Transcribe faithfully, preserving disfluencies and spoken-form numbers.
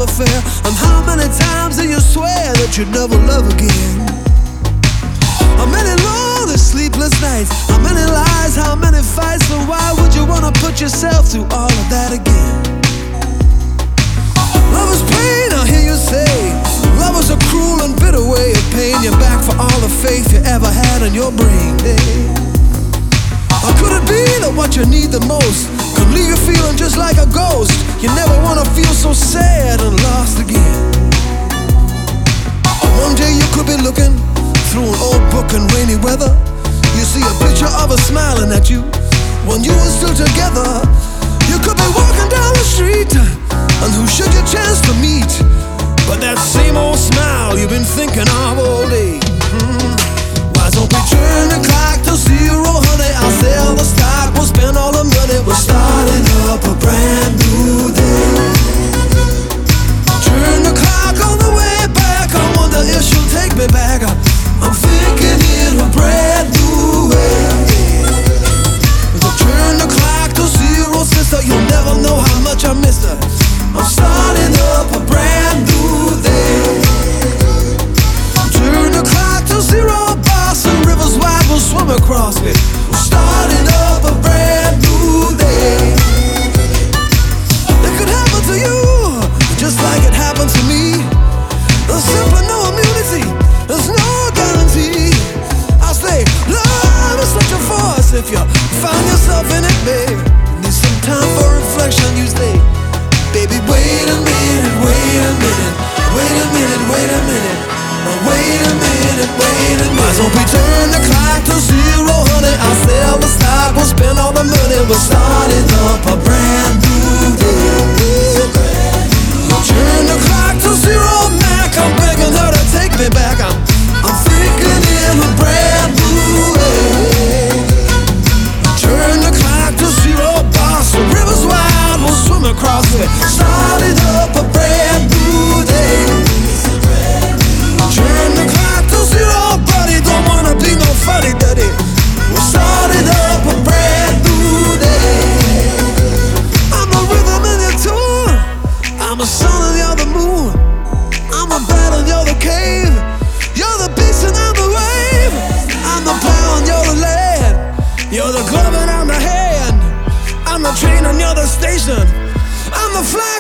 affair? And how many times do you swear that you'd never love again? How many lonely sleepless nights? How many lies? How many fights? So why would you wanna put yourself through all of that again? Love is pain, I hear you say. Love is a cruel and bitter way of paying you back for all the faith you ever had in your brain. Hey. Or could it be that what you need the most could leave you feeling just like a ghost? You never wanna feel so sad and lost again. Or one day you could be looking through an old book in rainy weather. You see a picture of her smiling at you when you were still together. You could be walking down the street, and who should you chance to meet but that same old smile you've been thinking of all day? Mm. Why don't we turn the clock to zero, honey? I'll sell the stock, we'll spend all the money. We're starting up a brand new day. Turn the clock on the way back, I wonder if she'll take me back. I'm thinking in a brand new way. Turn the clock to zero, sister, you'll never know how much I missed her. I'm starting up a brand new day. Turn the clock to zero, boss, and rivers wide will swim across me. We're starting up a brand new day. It could happen to you, just like it happened to me. There's simply no immunity, there's no guarantee. I say, love is such a force. If you find yourself in it, babe, need some time for reflection, you say, baby, wait a minute, wait a minute, wait a minute, wait a minute, wait a minute, wait a minute. Why don't we turn the clock to zero, honey? I'll sell the stock, we'll spend all the money. We're starting up a brand new day. Turn the clock to zero, Mac, I'm begging her to take me back. I'm, I'm thinking in a brand new way. Turn the clock to zero, boss, the river's wide, we'll swim across it. Starting up a brand new day. Turn the clock to zero, buddy, don't wanna be no fuddy-duddy. We're starting up a brand new day. I'm the rhythm in your tune, I'm the sun and you're the moon. I'm the battle and you're the cave. You're the beast and I'm the wave. I'm the plow and you're the land. You're the glove and I'm the hand. I'm the train and you're the station. I'm the flag